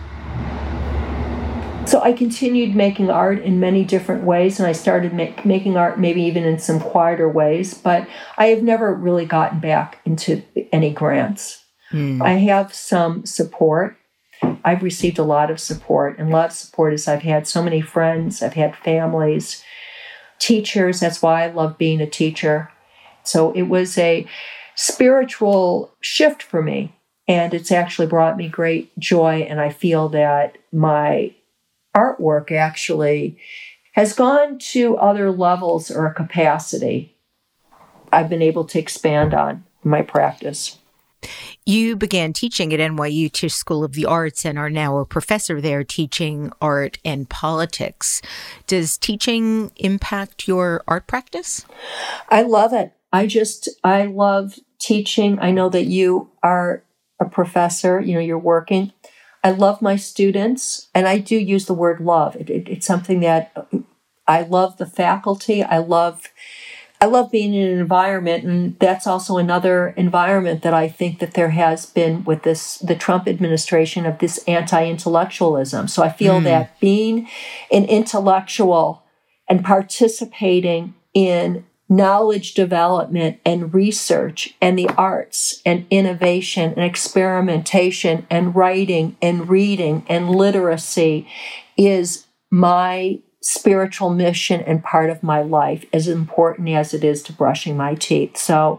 so I continued making art in many different ways, and I started making art maybe even in some quieter ways, but I have never really gotten back into any grants. I have some support. I've received a lot of support, and a lot of support is I've had so many friends, I've had families, teachers. That's why I love being a teacher. So it was a spiritual shift for me, and it's actually brought me great joy, and I feel that my artwork actually has gone to other levels or capacity I've been able to expand on my practice. You began teaching at NYU Tisch School of the Arts and are now a professor there teaching art and politics. Does teaching impact your art practice? I love it. I love teaching. I know that you are a professor, you're working. I love my students, and I do use the word love. It's something that I love the faculty. I love being in an environment, and that's also another environment that I think that there has been with the Trump administration of this anti-intellectualism. So I feel that being an intellectual and participating in knowledge development and research and the arts and innovation and experimentation and writing and reading and literacy is my spiritual mission and part of my life, as important as it is to brushing my teeth. So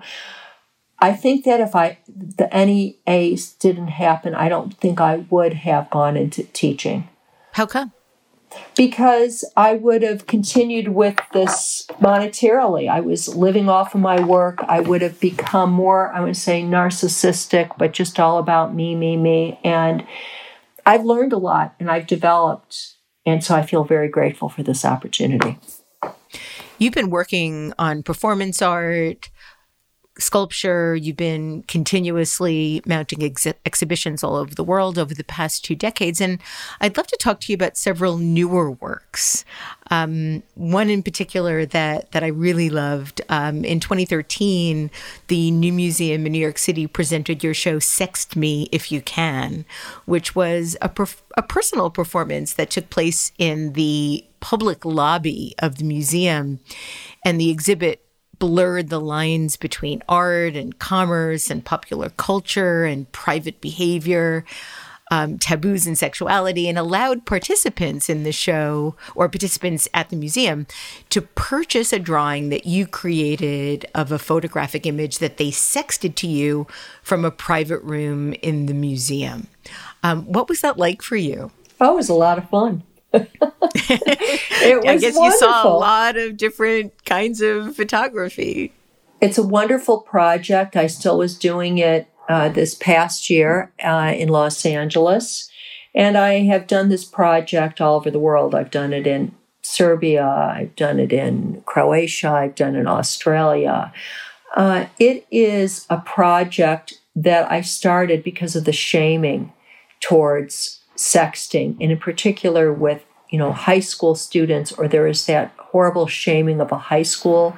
I think that if the NEAs didn't happen, I don't think I would have gone into teaching. How come? Because I would have continued with this monetarily. I was living off of my work. I would have become more, I would say, narcissistic, but just all about me. And I've learned a lot, and I've developed. And so I feel very grateful for this opportunity. You've been working on performance art, sculpture. You've been continuously mounting exhibitions all over the world over the past 2 decades. And I'd love to talk to you about several newer works. One in particular that I really loved. In 2013, the New Museum in New York City presented your show Sext Me If You Can, which was a personal performance that took place in the public lobby of the museum. And the exhibit blurred the lines between art and commerce and popular culture and private behavior, taboos and sexuality, and allowed participants in the show or participants at the museum to purchase a drawing that you created of a photographic image that they sexted to you from a private room in the museum. What was that like for you? Oh, it was a lot of fun. It was I guess wonderful. You saw a lot of different kinds of photography. It's a wonderful project. I still was doing it this past year in Los Angeles. And I have done this project all over the world. I've done it in Serbia. I've done it in Croatia. I've done it in Australia. It is a project that I started because of the shaming towards sexting, and in particular with, high school students, or there is that horrible shaming of a high school.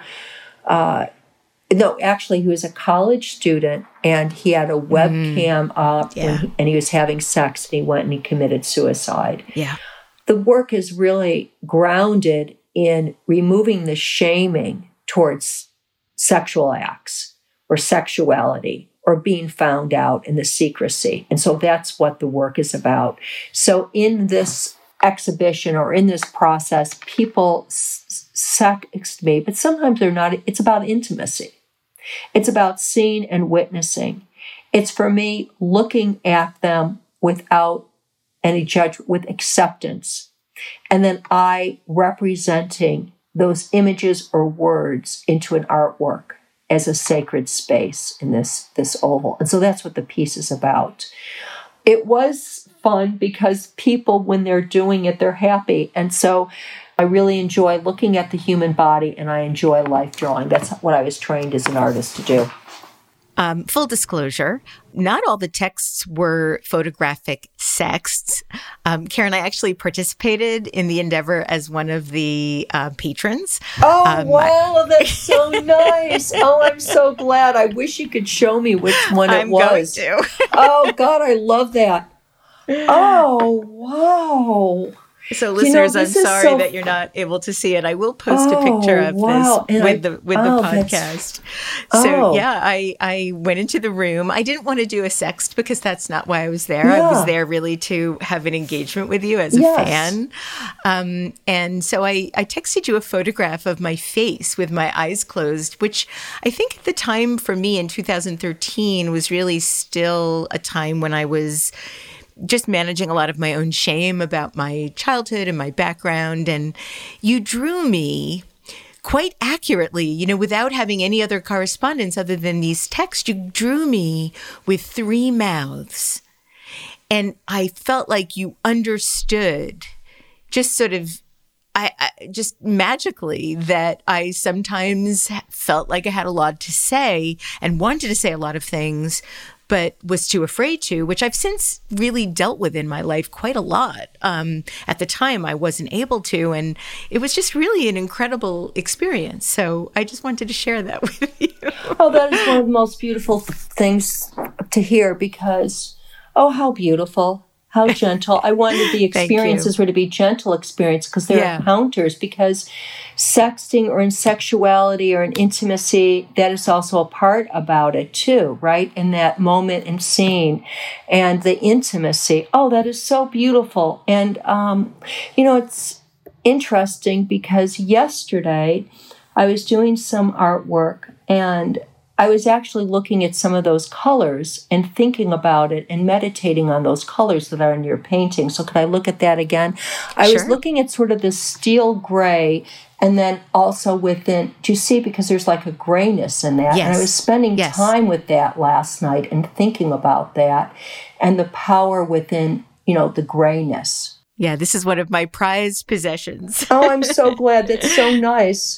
He was a college student, and he had a webcam up, and he was having sex, and he went and he committed suicide. Yeah. The work is really grounded in removing the shaming towards sexual acts or sexuality, or being found out in the secrecy. And so that's what the work is about. So in this exhibition or in this process, people sext me, but sometimes they're not. It's about intimacy. It's about seeing and witnessing. It's for me looking at them without any judgment, with acceptance. And then I representing those images or words into an artwork as a sacred space in this oval. And so that's what the piece is about. It was fun because people, when they're doing it, they're happy. And so I really enjoy looking at the human body, and I enjoy life drawing. That's what I was trained as an artist to do. Full disclosure, not all the texts were photographic sexts. Karen, I actually participated in the endeavor as one of the patrons. Oh, wow, that's so nice. Oh, I'm so glad. I wish you could show me which one it was. I'm going to. Oh, God, I love that. Oh, wow. So listeners, I'm sorry that you're not able to see it. I will post a picture of this with the podcast. So yeah, I went into the room. I didn't want to do a sext because that's not why I was there. Yeah. I was there really to have an engagement with you as a fan. And so I texted you a photograph of my face with my eyes closed, which I think at the time for me in 2013 was really still a time when I was just managing a lot of my own shame about my childhood and my background. And you drew me quite accurately, you know, without having any other correspondence other than these texts. You drew me with 3 mouths. And I felt like you understood just sort of, I just magically that I sometimes felt like I had a lot to say and wanted to say a lot of things, but was too afraid to, which I've since really dealt with in my life quite a lot. At the time, I wasn't able to, and it was just really an incredible experience. So I just wanted to share that with you. Oh, that is one of the most beautiful things to hear because, oh, how beautiful. How gentle. I wanted the experiences were to be gentle experience because they're encounters, because sexting or in sexuality or in intimacy, that is also a part about it too, right? In that moment and scene and the intimacy. Oh, that is so beautiful. And, you know, it's interesting because yesterday I was doing some artwork and I was actually looking at some of those colors and thinking about it and meditating on those colors that are in your painting. So could I look at that again? I was looking at sort of this steel gray and then also within, do you see, because there's like a grayness in that. Yes. And I was spending time with that last night and thinking about that and the power within, you know, the grayness. Yeah, this is one of my prized possessions. Oh, I'm so glad. That's so nice.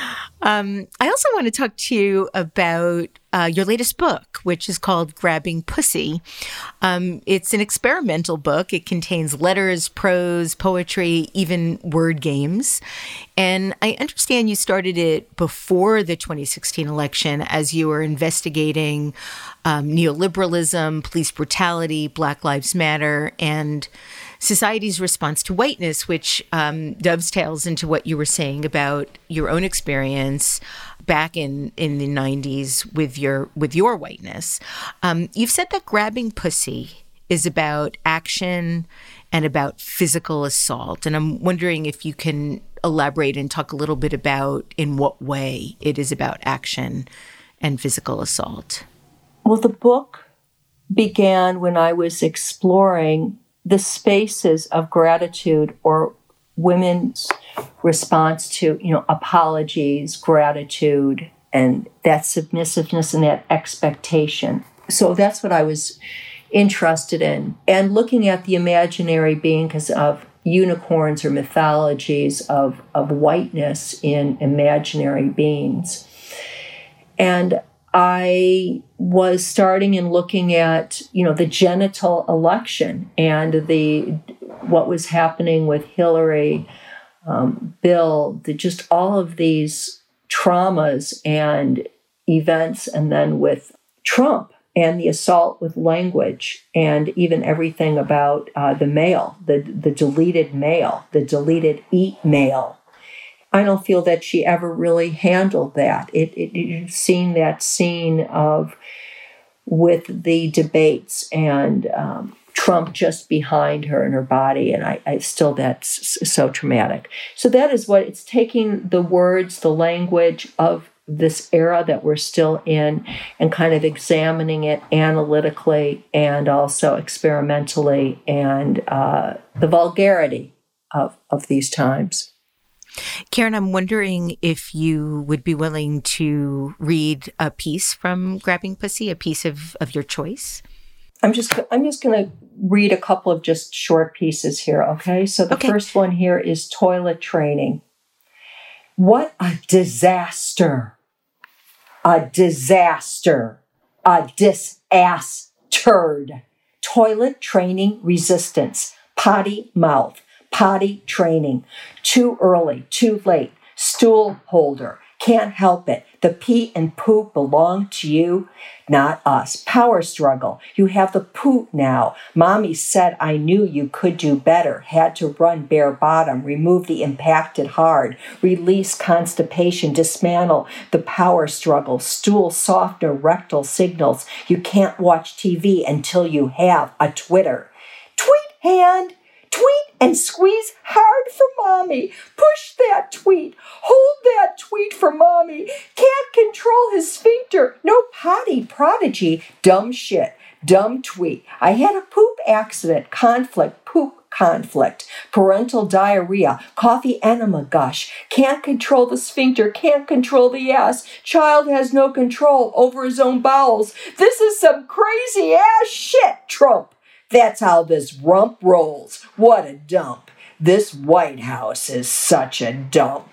I also want to talk to you about your latest book, which is called Grabbing Pussy. It's an experimental book. It contains letters, prose, poetry, even word games. And I understand you started it before the 2016 election as you were investigating neoliberalism, police brutality, Black Lives Matter, and society's response to whiteness, which dovetails into what you were saying about your own experience back in the 90s with your whiteness. You've said that Grabbing Pussy is about action and about physical assault. And I'm wondering if you can elaborate and talk a little bit about in what way it is about action and physical assault. Well, the book began when I was exploring the spaces of gratitude or women's response to, you know, apologies, gratitude, and that submissiveness and that expectation. So that's what I was interested in. And looking at the imaginary being because of unicorns or mythologies of whiteness in imaginary beings. And I was starting and looking at, you know, the genital election and what was happening with Hillary, Bill, just all of these traumas and events, and then with Trump and the assault with language and even everything about the mail, the deleted mail, the deleted email. I don't feel that she ever really handled that. You've seen that scene of with the debates and Trump just behind her and her body, and I still, that's so traumatic. So that is what it's taking, the words, the language of this era that we're still in, and kind of examining it analytically and also experimentally, and the vulgarity of these times. Karen, I'm wondering if you would be willing to read a piece from Grabbing Pussy, a piece of your choice. I'm just going to read a couple of just short pieces here, okay? So the first one here is toilet training. What a disaster. A disaster. a dis-ass turd. Toilet training resistance, potty mouth, potty training, too early, too late, stool holder, can't help it. The pee and poop belong to you, not us. Power struggle. You have the poop now. Mommy said I knew you could do better. Had to run bare bottom. Remove the impacted hard. Release constipation. Dismantle the power struggle. Stool softener. Rectal signals. You can't watch TV until you have a Twitter. Tweet hand. Tweet and squeeze hard for Mommy. Push that tweet. Hold that tweet for Mommy. Can't control his sphincter. No potty prodigy. Dumb shit. Dumb tweet. I had a poop accident. Conflict. Poop conflict. Parental diarrhea. Coffee enema gush. Can't control the sphincter. Can't control the ass. Child has no control over his own bowels. This is some crazy ass shit, Trump. That's how this rump rolls. What a dump. This White House is such a dump.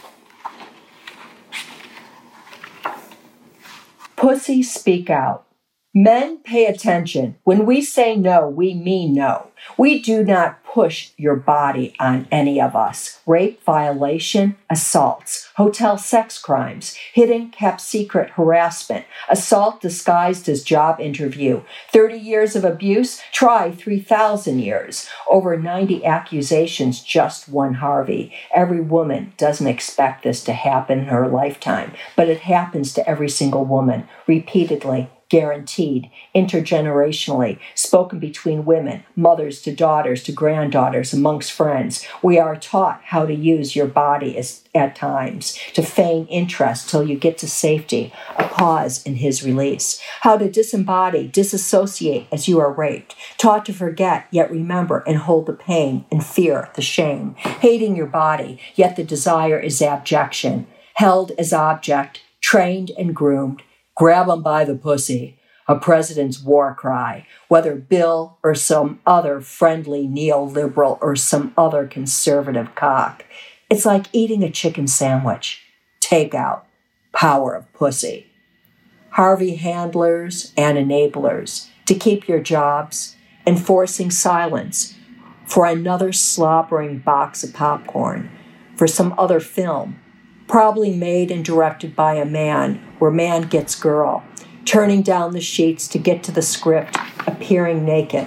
Pussy, speak out. Men, pay attention. When we say no, we mean no. We do not push your body on any of us. Rape, violation, assaults, hotel sex crimes, hidden, kept secret harassment, assault disguised as job interview, 30 years of abuse, try 3,000 years. Over 90 accusations, just one Harvey. Every woman doesn't expect this to happen in her lifetime, but it happens to every single woman, repeatedly. Guaranteed, intergenerationally, spoken between women, mothers to daughters to granddaughters, amongst friends. We are taught how to use your body at times, to feign interest till you get to safety, a pause in his release. How to disembody, disassociate as you are raped, taught to forget, yet remember and hold the pain and fear, the shame. Hating your body, yet the desire is abjection. Held as object, trained and groomed. Grab 'em by the pussy, a president's war cry, whether Bill or some other friendly neoliberal or some other conservative cock. It's like eating a chicken sandwich. Takeout. Power of pussy. Harvey handlers and enablers to keep your jobs, enforcing silence for another slobbering box of popcorn, for some other film, probably made and directed by a man, where man gets girl, turning down the sheets to get to the script, appearing naked,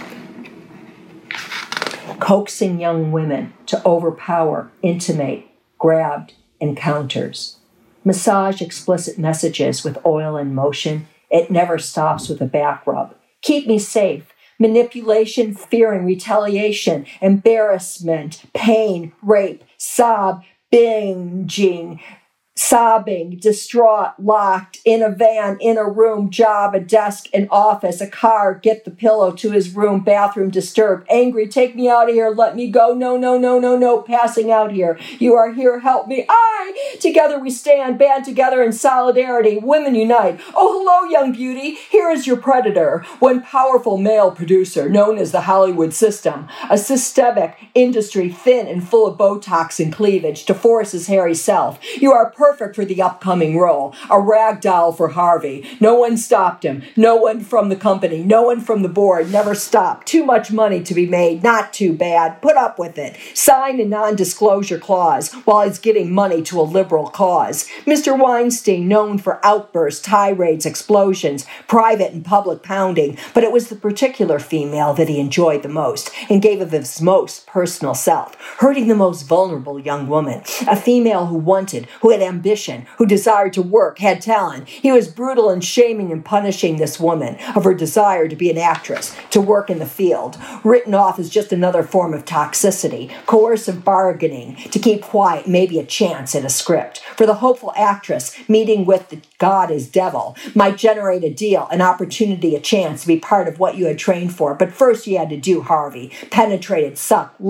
coaxing young women to overpower, intimate, grabbed encounters, massage explicit messages with oil and motion. It never stops with a back rub. Keep me safe. Manipulation, fearing, retaliation, embarrassment, pain, rape, sob, binging, sobbing, distraught, locked, in a van, in a room, job, a desk, an office, a car, get the pillow to his room, bathroom, disturbed, angry, take me out of here, let me go, no, passing out here. You are here, help me, together we stand, band together in solidarity, women unite. Oh, hello, young beauty, here is your predator, one powerful male producer, known as the Hollywood system, a systemic industry thin and full of Botox and cleavage to force his hairy self. You are perfect for the upcoming role, a rag doll for Harvey. No one stopped him. No one from the company. No one from the board. Never stopped. Too much money to be made. Not too bad. Put up with it. Sign a non-disclosure clause while he's getting money to a liberal cause. Mr. Weinstein, known for outbursts, tirades, explosions, private and public pounding, but it was the particular female that he enjoyed the most and gave of his most personal self, hurting the most vulnerable young woman, a female who wanted, who had ambition, who desired to work, had talent. He was brutal in shaming and punishing this woman of her desire to be an actress, to work in the field, written off as just another form of toxicity, coercive bargaining, to keep quiet, maybe a chance at a script. For the hopeful actress, meeting with the God as devil might generate a deal, an opportunity, a chance to be part of what you had trained for. But first you had to do Harvey, penetrated, sucked, licked,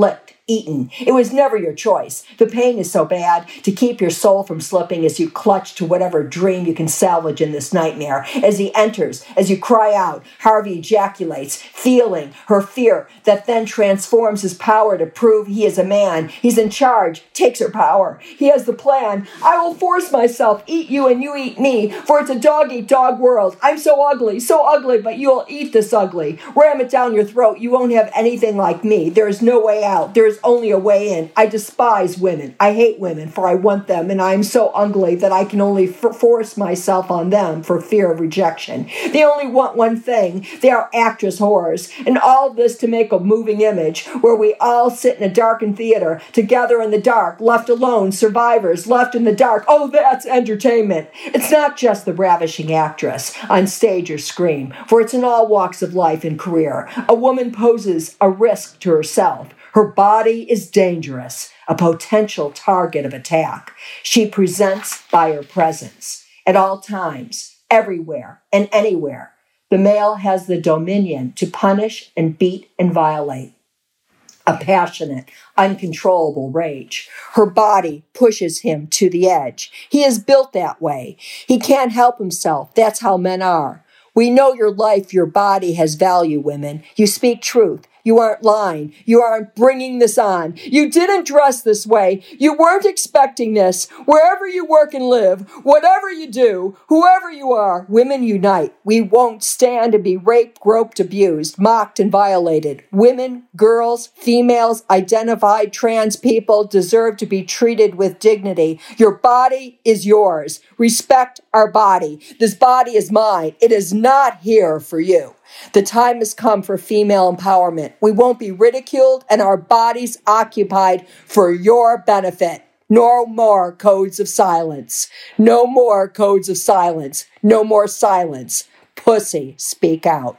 eaten. It was never your choice. The pain is so bad to keep your soul from slipping as you clutch to whatever dream you can salvage in this nightmare. As he enters, as you cry out, Harvey ejaculates, feeling her fear that then transforms his power to prove he is a man. He's in charge, takes her power. He has the plan. I will force myself, eat you and you eat me, for it's a dog-eat-dog world. I'm so ugly, but you'll eat this ugly. Ram it down your throat. You won't have anything like me. There is no way out. There is only a way in. I despise women. I hate women, for I want them, and I am so ugly that I can only force myself on them for fear of rejection. They only want one thing. They are actress whores. And all this to make a moving image where we all sit in a darkened theater, together in the dark, left alone, survivors, left in the dark. Oh, that's entertainment. It's not just the ravishing actress on stage or screen, for it's in all walks of life and career. A woman poses a risk to herself. Her body is dangerous, a potential target of attack. She presents by her presence. At all times, everywhere and anywhere, the male has the dominion to punish and beat and violate. A passionate, uncontrollable rage. Her body pushes him to the edge. He is built that way. He can't help himself. That's how men are. We know your life, your body has value, women. You speak truth. You aren't lying. You aren't bringing this on. You didn't dress this way. You weren't expecting this. Wherever you work and live, whatever you do, whoever you are, women unite. We won't stand to be raped, groped, abused, mocked, and violated. Women, girls, females, identified trans people deserve to be treated with dignity. Your body is yours. Respect our body. This body is mine. It is not here for you. The time has come for female empowerment. We won't be ridiculed and our bodies occupied for your benefit. No more codes of silence. No more codes of silence. No more silence. Pussy, speak out.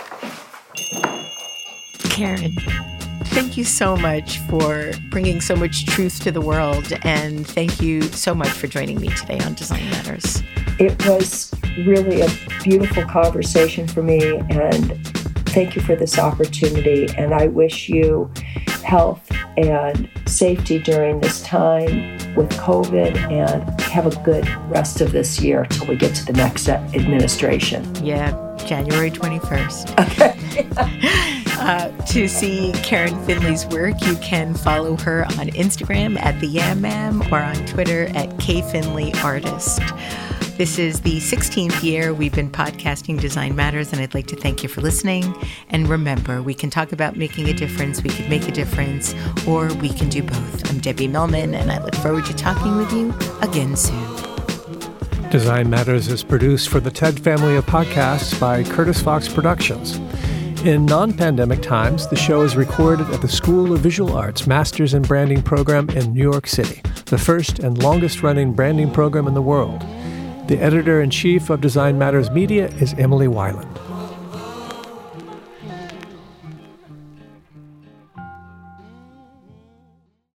Karen, thank you so much for bringing so much truth to the world, and thank you so much for joining me today on Design Matters. It was really a beautiful conversation for me, and thank you for this opportunity. And I wish you health and safety during this time with COVID, and have a good rest of this year till we get to the next administration. Yeah, January 21st. Okay. To see Karen Finley's work, you can follow her on Instagram at the Yam Mam or on Twitter at KFinleyArtist. This is the 16th year we've been podcasting Design Matters, and I'd like to thank you for listening. And remember, we can talk about making a difference, we could make a difference, or we can do both. I'm Debbie Millman, and I look forward to talking with you again soon. Design Matters is produced for the TED family of podcasts by Curtis Fox Productions. In non-pandemic times, the show is recorded at the School of Visual Arts Masters in Branding program in New York City, the first and longest-running branding program in the world. The editor-in-chief of Design Matters Media is Emily Weiland.